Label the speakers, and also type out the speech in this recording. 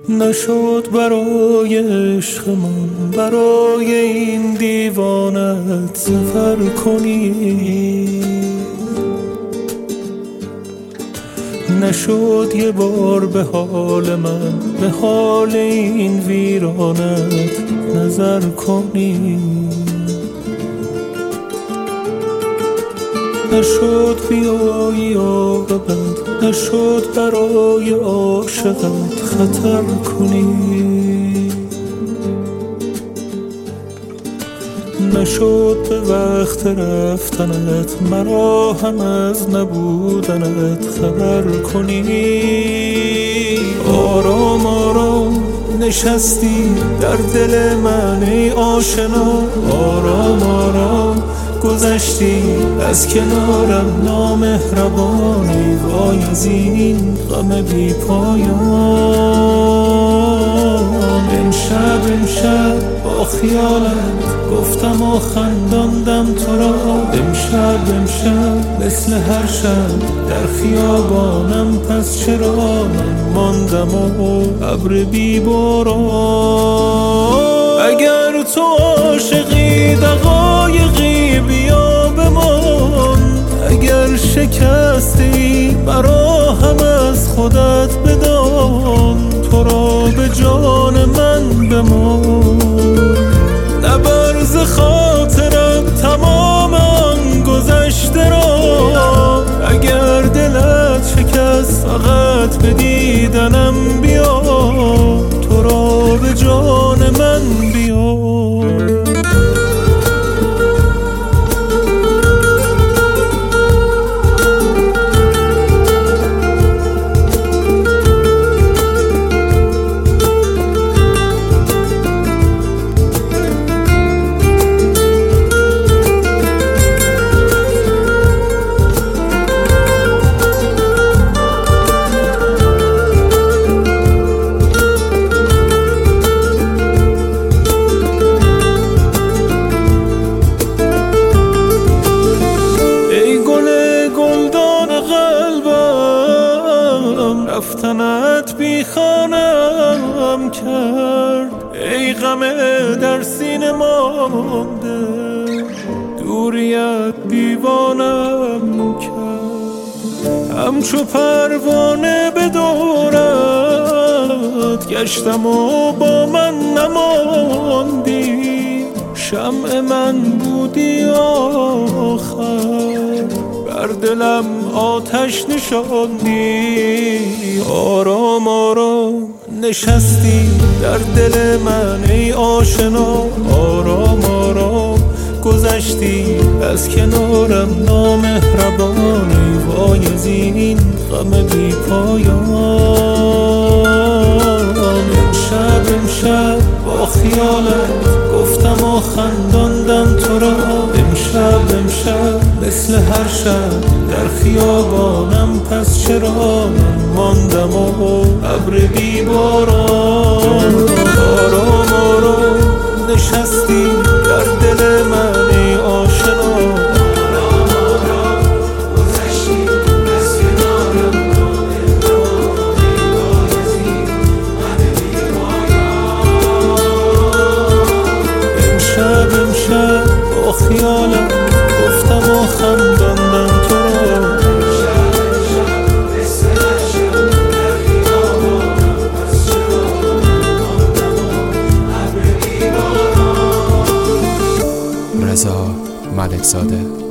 Speaker 1: نشد برای عشقمون، برای این دیوانت سفر کنی. نشد یه بار به حال من، به حال این ویرانت نظر کنی. نشد بیایی یا بد، نشد برای عاشقت خطر کنی. نشد به وقت رفتنت مرا هم از نبودنت خبر کنی. آرام آرام نشستی در دل من ای آشنا، آرام آرام گذشتی از کنارم نامهربانی. وای از این غم بی پایان. امشب با خیالت گفتم و خنداندم تو را. امشب مثل هر شب در خیابانم، پس چرا من ماندم و ابر بی باران. اگر تو عاشقی دقایقی بیا بمان، اگر شکستی مرا هم از خودت بدان. تو را به جان من بمان، نبرز خاطرم تمام آن گذشته را. اگر دلت شکست فقط به دیدنم بیا، تو را به جان من بیا. رفتنت بی خانم کرد، ای غم در سینه مانده. دوریت دیوانم کرد، همچو پروانه به دورت گشتم و با من نماندی. شمع من بودی آخر، بر دلم آتش نشاندی. آرام آرام نشستی در دل من ای آشنا، آرام آرام گذشتی از کنارم نامهربانی. وای از این غم بی پایان. امشب با خیالت گفتم و خنداندم تو را. امشب مثل هر شب در خیابانم، پس چرا من ماندم و ابر بی باران. آرام آرام نشستی در دل من ای آشنا، آرام آرام گذشتی از کنارم نامهربانی. وای از این غم بی پایان. امشب با خیالت گفتم و خنداندم تو را.
Speaker 2: رضا ملکزاده.